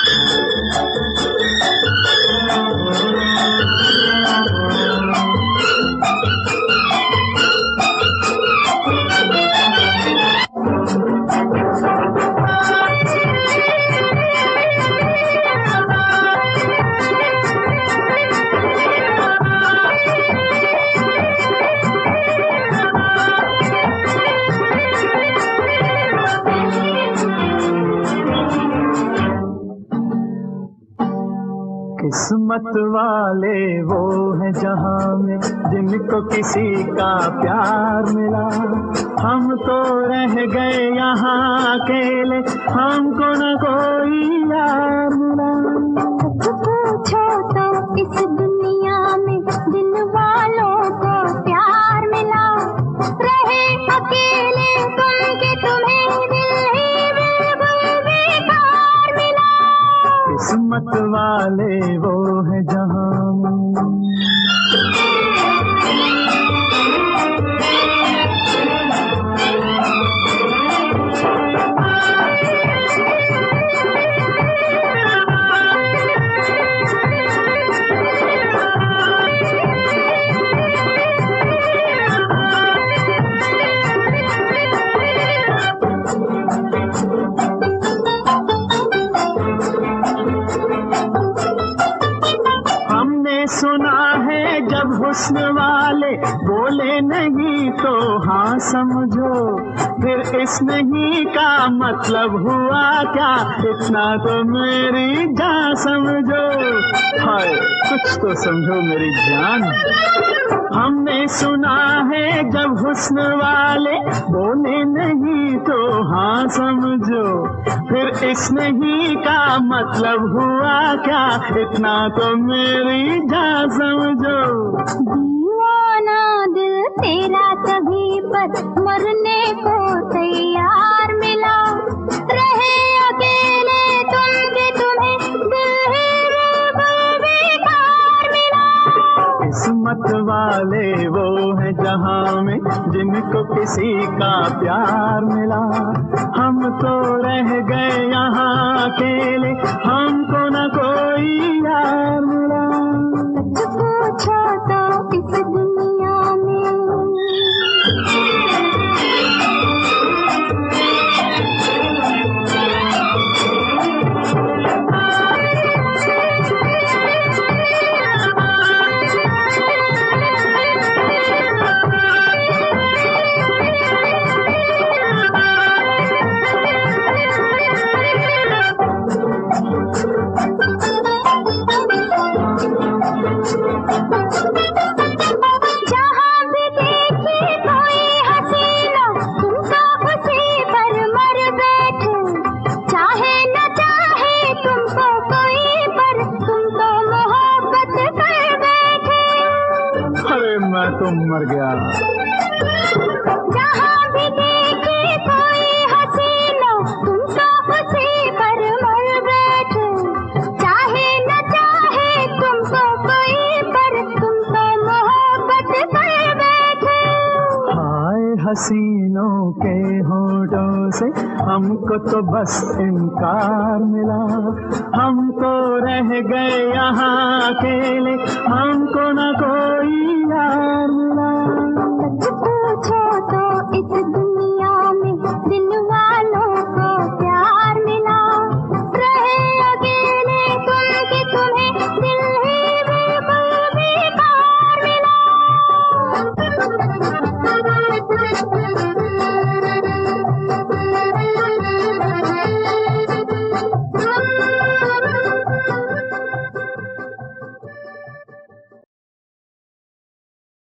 किस्मत वाले वो है जहां में जिनको किसी का प्यार मिला। हम तो रह गए यहाँ अकेले, हमको न कोई यार मिला। पूछो तो इस दुनिया में दिल वालों को प्यार मिला। रहे अकेले तुम कि तुम्हें दिल ही बिल्कुल बेकार मिला। किस्मत वाले वो है जहां में। सुना है जब हुस्न वाले बोले नहीं तो हाँ समझो, फिर इस नहीं का मतलब हुआ क्या, इतना तो मेरी जान समझो। हाय कुछ तो समझो मेरी जान। हमने सुना है जब हुस्न वाले बोले नहीं तो हाँ समझो, फिर इस नहीं का मतलब हुआ क्या, इतना तो मेरी जान समझो। दीवाना दिल तेरा कभी पर मरने को तैयार मिला। रहे अकेले तुम कि तुम्हें दिल ही बिल्कुल बेकार मिला। किस्मत वाले वो है जहां में जिनको किसी का प्यार मिला। हम तो रह गए यहाँ अकेले, हमको न कोई यार मिला। पूछो तो इस दुनिया में। मैं तो मर गया। जहाँ भी देखे कोई हसीना तुम तो उसी पर मर बैठे। चाहे न चाहे तुमको कोई पर तुम तो मोहब्बत कर बैठे। हाय हसीनों के होठों से हमको तो बस इनकार मिला। हम तो रह गए यहाँ अकेले, हमको न कोई यार मिला। पूछो तो इस दुनिया में दिल